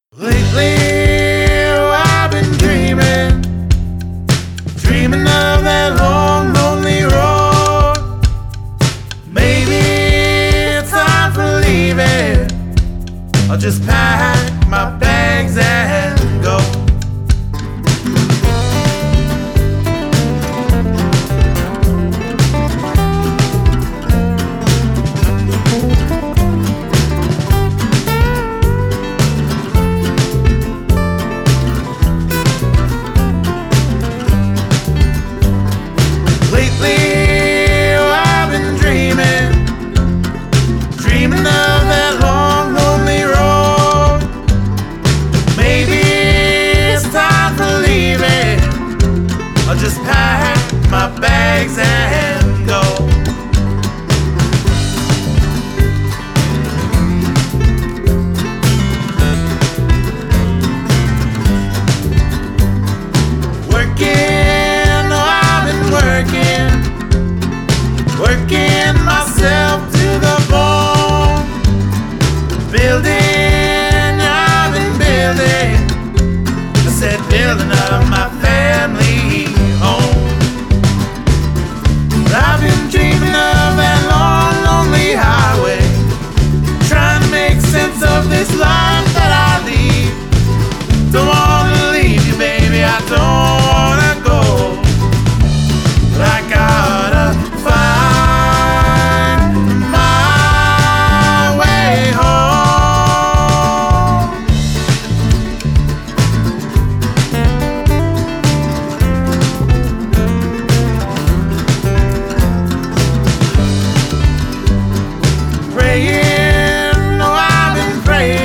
Lately, I've been dreaming of that long, lonely road. Maybe it's time for leaving. I'll just pack my bags and go. Lately, I've been dreaming of that long, lonely road. Maybe it's time for leaving. I'll just pack my bags and go. Working myself to the bone. Building, I've been building. I said building up my family home. I've been dreaming of that long, lonely highway, trying to make sense of this life that I lead. Don't wanna leave you, baby, I don't wanna go, but I gotta find my way home. Praying, oh, I've been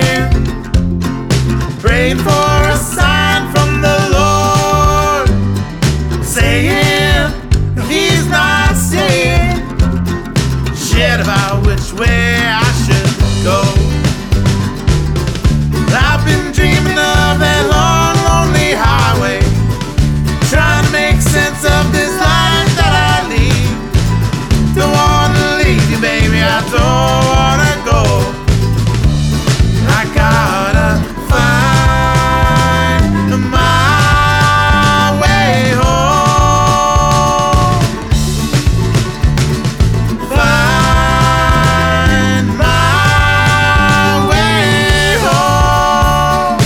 praying for a sign from the Lord, saying He's not saying shit about which way I should go. I've been dreaming of that long, lonely highway, trying to make sense of this life that I lead. Don't wanna leave you, baby, I don't wanna go. I gotta find my way home. Find my way home.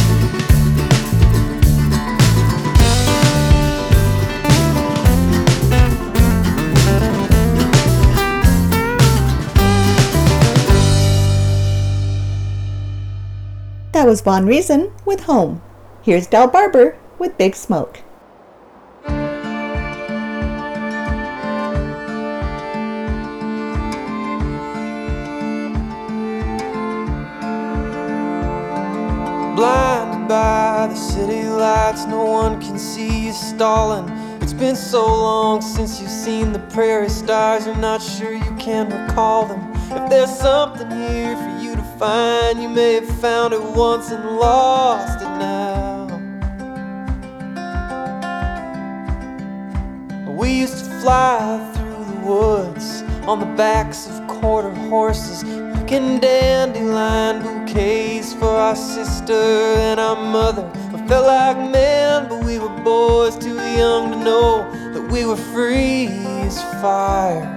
That was Von Reason with Home. Here's Del Barber with Big Smoke. Blinded by the city lights, no one can see you stalling. It's been so long since you've seen the prairie stars, you're not sure you can recall them. If there's something here for you to find, you may have found it once and lost it now. We used to fly through the woods on the backs of quarter horses, picking dandelion bouquets for our sister and our mother. We felt like men, but we were boys too young to know that we were free as fire.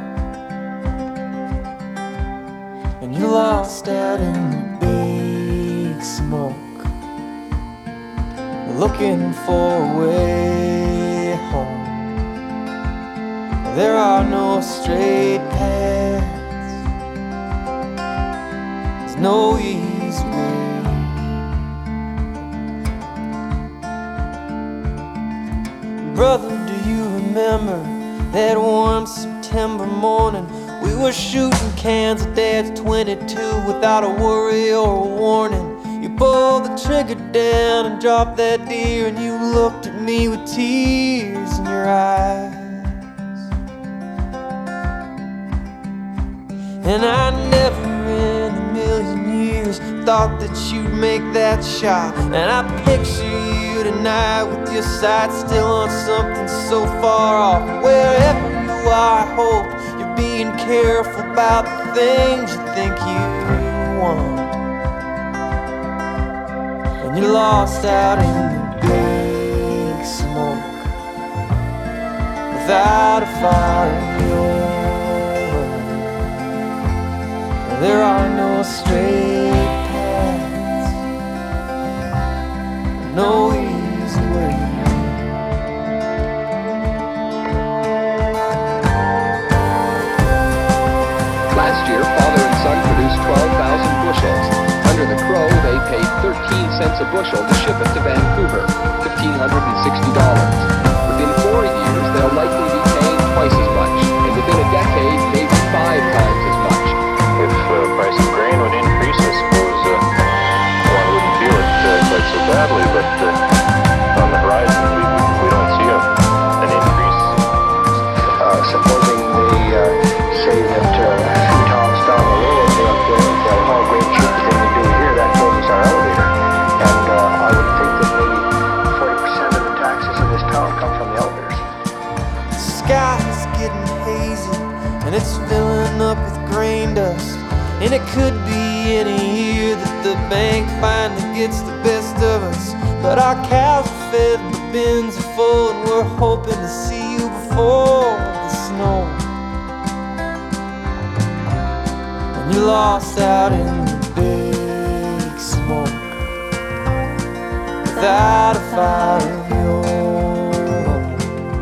And you lost out in the big smoke, looking for a way home. There are no straight paths, there's no easy way. Brother, do you remember that one September morning? We were shooting cans of Dad's 22 without a worry or a warning. You pulled the trigger down and dropped that deer, and you looked at me with tears in your eyes. And I never in a million years thought that you'd make that shot. And I picture you tonight with your sights still on something so far off. Wherever you are, I hope you're being careful about the things you think you want. and you're lost out in the big smoke without a fire in your heart. There are no straight paths, no easy way. Last year, father and son produced 12,000 bushels. Under the Crow, they paid 13 cents a bushel to ship it to Vancouver, $1,560. Within 4 years, they'll likely be paying twice as much, and within a decade, maybe 5 times as much. If the price of grain would increase, I suppose one wouldn't feel it quite so badly, but on the horizon, we don't see an increase. Supposing they say that a few towns down the road they'll haul grain cheaper than they do here, that closes our elevator. And I would think that maybe 40% of the taxes in this town come from the elevators. The sky's getting hazy and it's filling up with grain dust. And it could be any year that the bank finally gets the best of us. But our cows are fed, the bins are full, and we're hoping to see you before the snow. And you're lost out in the big smoke without a fire of your own.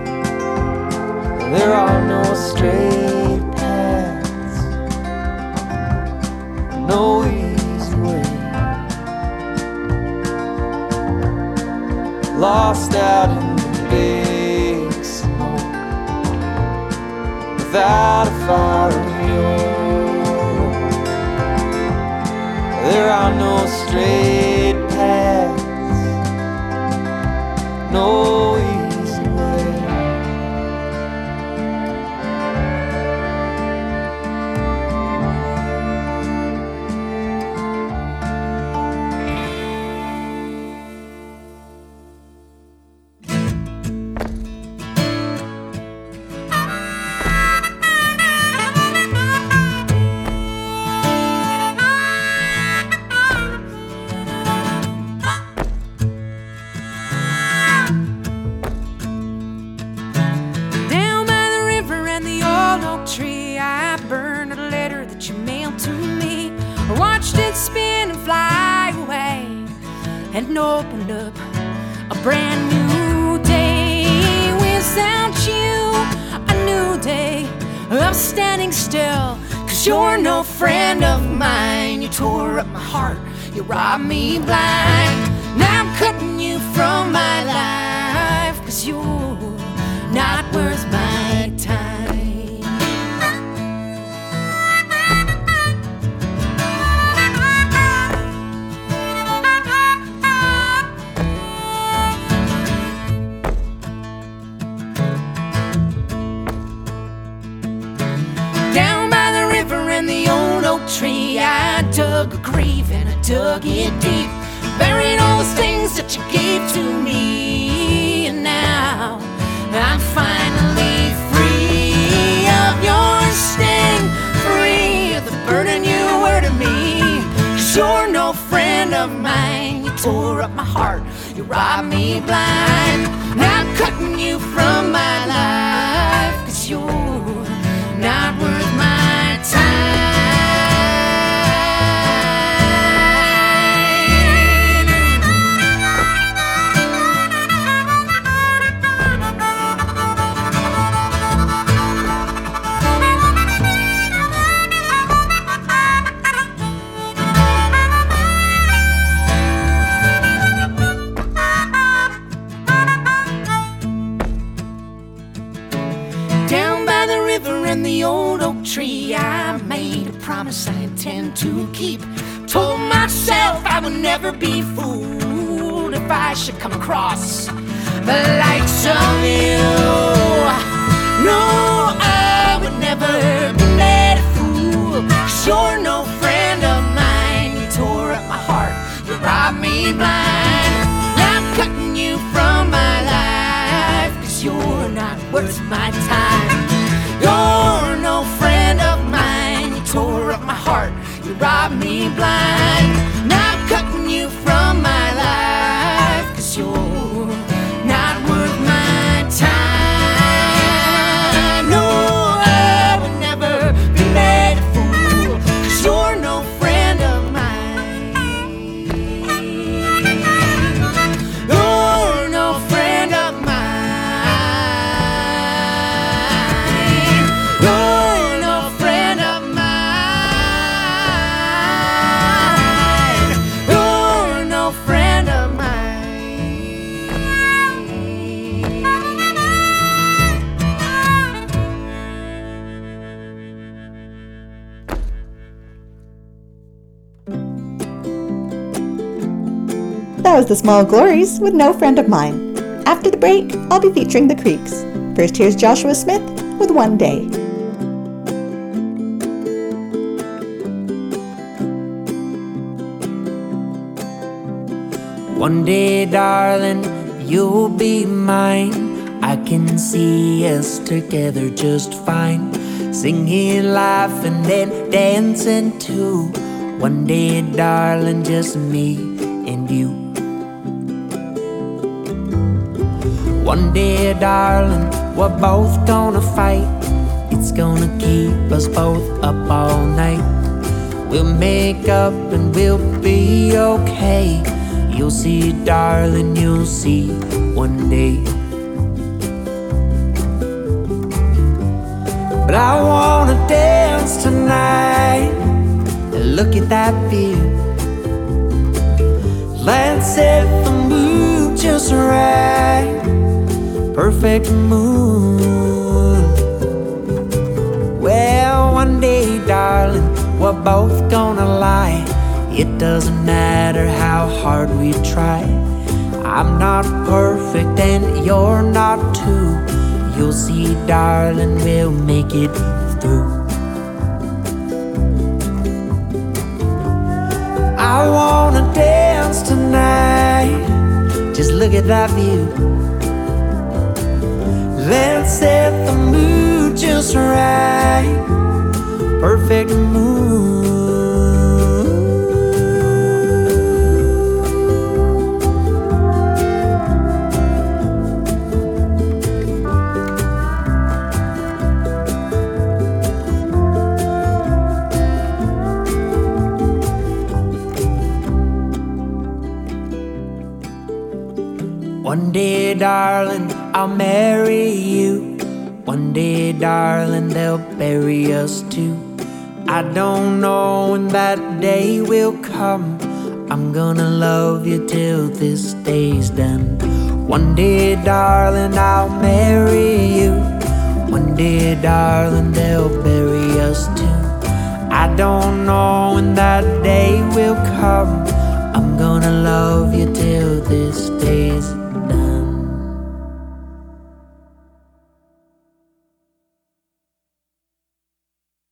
There are no straight paths, no easy way. Lost out in the big smoke without a fire of your own. There are no straight paths, no easy way. Down by the river and the old oak tree, I burned a letter that you mailed to me. I watched it spin and fly away and opened up a brand new day. Without you, a new day of standing still. 'Cause you're no friend of mine. You tore up my heart, you robbed me blind. Now I'm cutting you from my life, 'cause you're not worth my time. Down by the river and the old oak tree, I dug a grave and I dug it deep. Buried all those things that you gave to me. And now I'm finally free of your sting, free of the burden you were to me. 'Cause you're no friend of mine. You tore up my heart, you robbed me blind. Now I'm cutting you from my life, 'cause you're not worth my time. Down by the river and the old oak tree, I made a promise I intend to keep. Told myself I would never be fooled if I should come across the likes of you. No, I would never be made a fool. 'Cause you're no friend of mine. You tore up my heart, you robbed me blind. Now I'm cutting you from my life, 'cause you're not worth my time. You're no friend of mine. You tore up my heart, you robbed me blind. Now I'm cutting you from my life. the Small Glories with No Friend of Mine. After the break, I'll be featuring the Creeks. First, here's Joshua Smith with One Day. One day, darling, you'll be mine. I can see us together just fine, singing, laughing, and dancing too. One day, darling, just me and you. One day, darling, we're both gonna fight. It's gonna keep us both up all night. We'll make up and we'll be okay. You'll see, darling, you'll see one day. But I wanna dance tonight and look at that view. Let's set the mood just right. Perfect moon. Well, one day, darling, we're both gonna lie. It doesn't matter how hard we try. I'm not perfect and you're not too. You'll see, darling, we'll make it through. I wanna dance tonight. Just look at that view. Let's set the mood just right. Perfect mood. One day, darling, I'll marry you. One day, darling, they'll bury us too. I don't know when that day will come. I'm gonna love you till this day's done. One day, darling, I'll marry you. One day, darling, they'll bury us too. I don't know when that day will come. I'm gonna love you till this day's done.